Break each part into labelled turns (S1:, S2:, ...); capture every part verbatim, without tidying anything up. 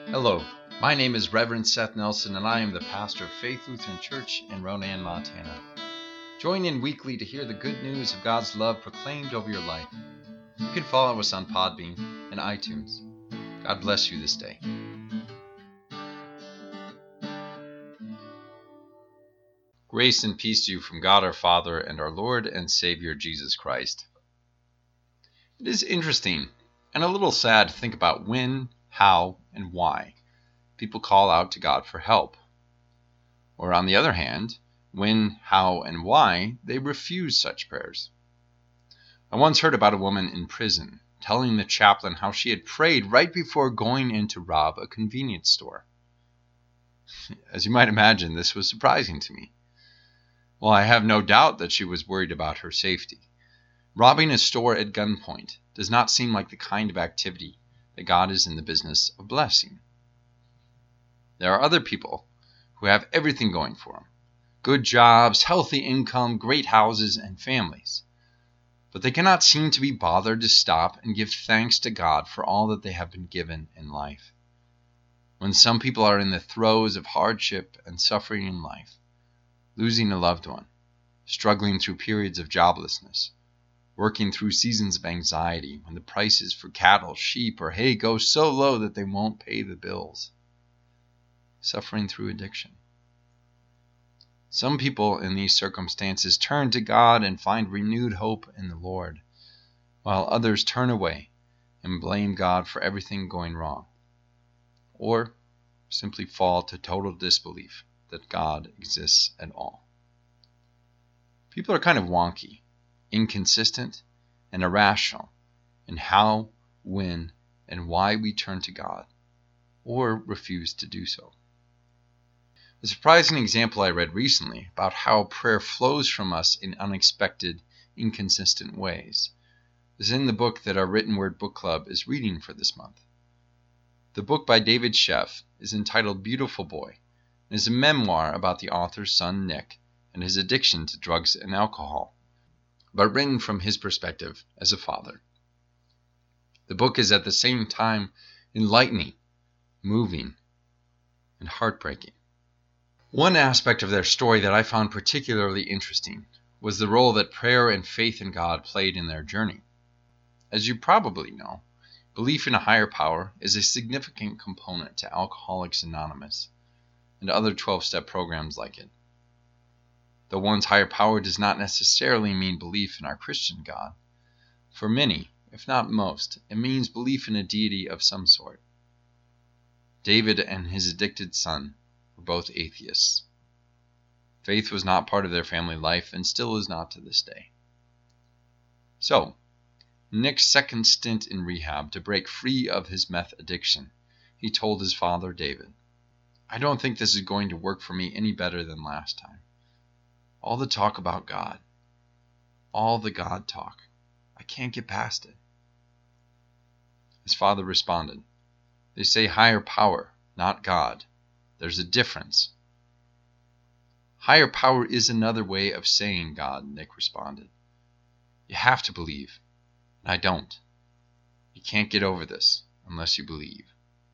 S1: Hello, my name is Reverend Seth Nelson, and I am the pastor of Faith Lutheran Church in Ronan, Montana. Join in weekly to hear the good news of God's love proclaimed over your life. You can follow us on Podbean and iTunes. God bless you this day. Grace and peace to you from God our Father and our Lord and Savior Jesus Christ. It is interesting and a little sad to think about when, how, and why people call out to God for help. Or on the other hand, when, how, and why they refuse such prayers. I once heard about a woman in prison telling the chaplain how she had prayed right before going in to rob a convenience store. As you might imagine, this was surprising to me. Well, I have no doubt that she was worried about her safety. Robbing a store at gunpoint does not seem like the kind of activity that God is in the business of blessing. There are other people who have everything going for them. Good jobs, healthy income, great houses, and families. But they cannot seem to be bothered to stop and give thanks to God for all that they have been given in life. When some people are in the throes of hardship and suffering in life, losing a loved one, struggling through periods of joblessness, working through seasons of anxiety when the prices for cattle, sheep, or hay go so low that they won't pay the bills, suffering through addiction. Some people in these circumstances turn to God and find renewed hope in the Lord, while others turn away and blame God for everything going wrong, or simply fall to total disbelief that God exists at all. People are kind of wonky, inconsistent, and irrational in how, when, and why we turn to God, or refuse to do so. A surprising example I read recently about how prayer flows from us in unexpected, inconsistent ways is in the book that our Written Word Book Club is reading for this month. The book by David Sheff is entitled Beautiful Boy and is a memoir about the author's son Nick and his addiction to drugs and alcohol, but written from his perspective as a father. The book is at the same time enlightening, moving, and heartbreaking. One aspect of their story that I found particularly interesting was the role that prayer and faith in God played in their journey. As you probably know, belief in a higher power is a significant component to Alcoholics Anonymous and other twelve-step programs like it. Though one's higher power does not necessarily mean belief in our Christian God, for many, if not most, it means belief in a deity of some sort. David and his addicted son were both atheists. Faith was not part of their family life and still is not to this day. So, Nick's second stint in rehab to break free of his meth addiction, he told his father, David, "I don't think this is going to work for me any better than last time. All the talk about God, all the God talk, I can't get past it." His father responded, "They say higher power, not God. There's a difference." "Higher power is another way of saying God," Nick responded. "You have to believe, and I don't. You can't get over this unless you believe."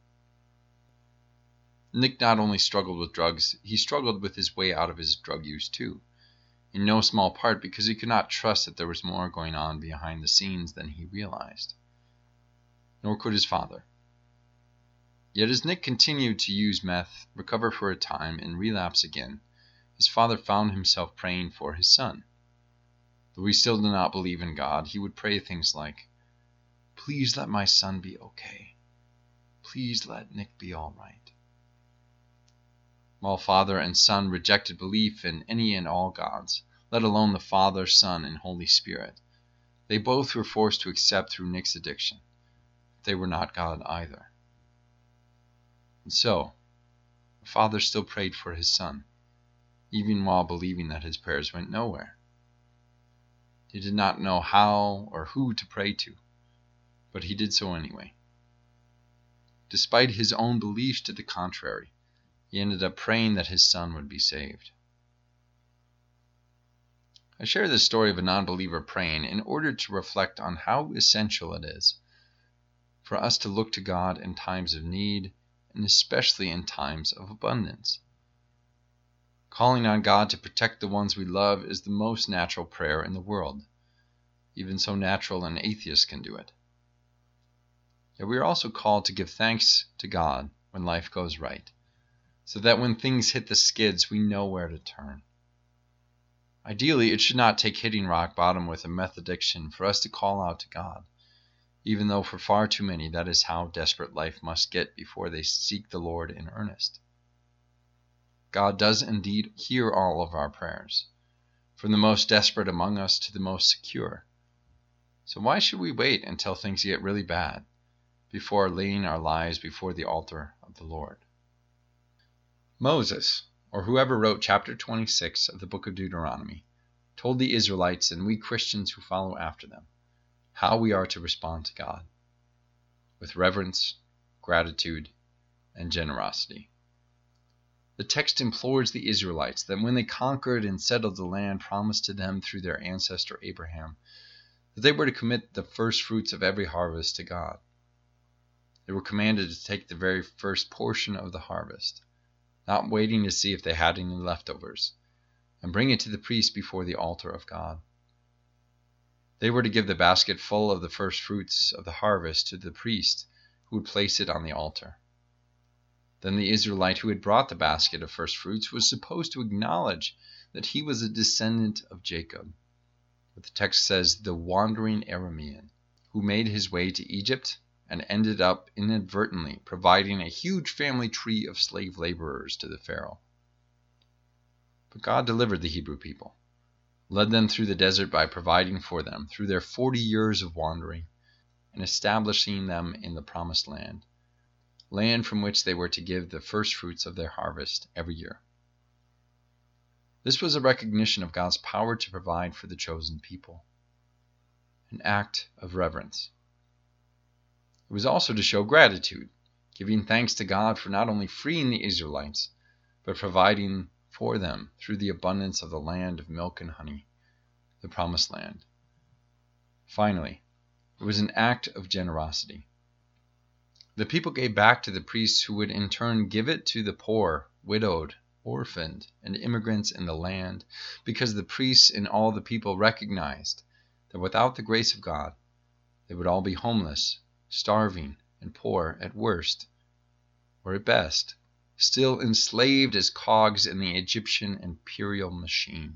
S1: Nick not only struggled with drugs, he struggled with his way out of his drug use too, in no small part because he could not trust that there was more going on behind the scenes than he realized. Nor could his father. Yet as Nick continued to use meth, recover for a time, and relapse again, his father found himself praying for his son. Though he still did not believe in God, he would pray things like, "Please let my son be okay. Please let Nick be all right." While father and son rejected belief in any and all gods, let alone the Father, Son, and Holy Spirit, they both were forced to accept through Nick's addiction that they were not God either. And so, the father still prayed for his son, even while believing that his prayers went nowhere. He did not know how or who to pray to, but he did so anyway. Despite his own beliefs to the contrary, he ended up praying that his son would be saved. I share this story of a non-believer praying in order to reflect on how essential it is for us to look to God in times of need and especially in times of abundance. Calling on God to protect the ones we love is the most natural prayer in the world. Even so natural an atheist can do it. Yet we are also called to give thanks to God when life goes right, so that when things hit the skids, we know where to turn. Ideally, it should not take hitting rock bottom with a meth addiction for us to call out to God, even though for far too many that is how desperate life must get before they seek the Lord in earnest. God does indeed hear all of our prayers, from the most desperate among us to the most secure. So why should we wait until things get really bad before laying our lives before the altar of the Lord? Moses, or whoever wrote chapter twenty-six of the book of Deuteronomy, told the Israelites and we Christians who follow after them how we are to respond to God, with reverence, gratitude, and generosity. The text implores the Israelites that when they conquered and settled the land promised to them through their ancestor Abraham, that they were to commit the first fruits of every harvest to God. They were commanded to take the very first portion of the harvest, not waiting to see if they had any leftovers, and bring it to the priest before the altar of God. They were to give the basket full of the first fruits of the harvest to the priest, who would place it on the altar. Then the Israelite who had brought the basket of first fruits was supposed to acknowledge that he was a descendant of Jacob, what the text says, the wandering Aramean, who made his way to Egypt and ended up inadvertently providing a huge family tree of slave laborers to the Pharaoh. But God delivered the Hebrew people, led them through the desert by providing for them through their forty years of wandering, and establishing them in the promised land, land from which they were to give the first fruits of their harvest every year. This was a recognition of God's power to provide for the chosen people, an act of reverence. It was also to show gratitude, giving thanks to God for not only freeing the Israelites, but providing for them through the abundance of the land of milk and honey, the promised land. Finally, it was an act of generosity. The people gave back to the priests, who would in turn give it to the poor, widowed, orphaned, and immigrants in the land, because the priests and all the people recognized that without the grace of God, they would all be homeless, starving, and poor at worst, or at best, still enslaved as cogs in the Egyptian imperial machine.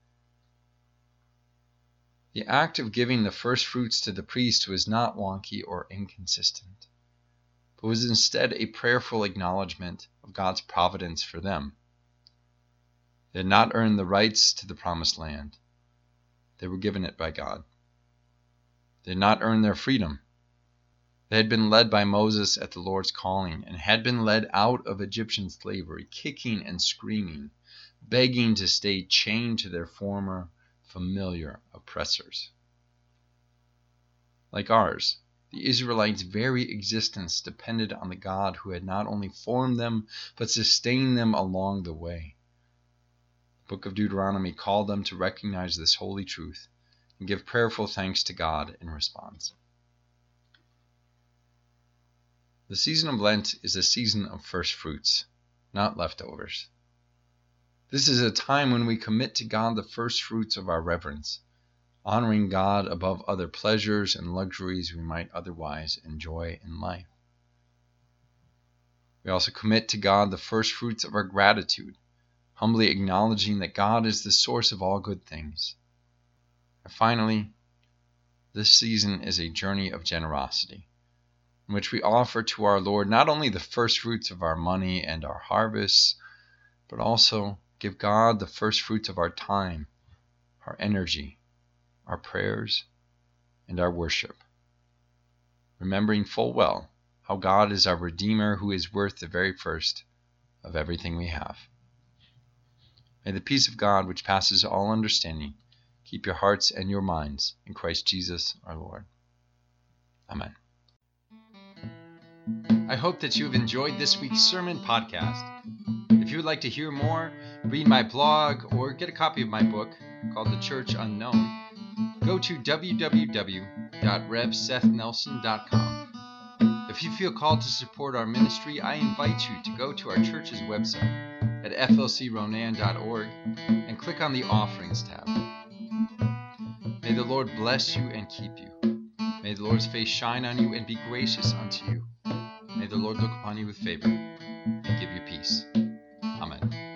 S1: The act of giving the first fruits to the priest was not wonky or inconsistent, but was instead a prayerful acknowledgement of God's providence for them. They had not earned the rights to the promised land. They were given it by God. They had not earned their freedom. They had been led by Moses at the Lord's calling and had been led out of Egyptian slavery, kicking and screaming, begging to stay chained to their former familiar oppressors. Like ours, the Israelites' very existence depended on the God who had not only formed them, but sustained them along the way. The book of Deuteronomy called them to recognize this holy truth and give prayerful thanks to God in response. The season of Lent is a season of first fruits, not leftovers. This is a time when we commit to God the first fruits of our reverence, honoring God above other pleasures and luxuries we might otherwise enjoy in life. We also commit to God the first fruits of our gratitude, humbly acknowledging that God is the source of all good things. And finally, this season is a journey of generosity, in which we offer to our Lord not only the first fruits of our money and our harvests, but also give God the first fruits of our time, our energy, our prayers, and our worship, remembering full well how God is our Redeemer, who is worth the very first of everything we have. May the peace of God, which passes all understanding, keep your hearts and your minds in Christ Jesus our Lord. Amen. I hope that you've enjoyed this week's sermon podcast. If you would like to hear more, read my blog, or get a copy of my book called The Church Unknown, go to w w w dot rev seth nelson dot com. If If you feel called to support our ministry, I invite you to go to our church's website at f l c ronan dot org and click on the Offerings tab. May the Lord bless you and keep you. May the Lord's face shine on you and be gracious unto you. May the Lord look upon you with favor and give you peace. Amen.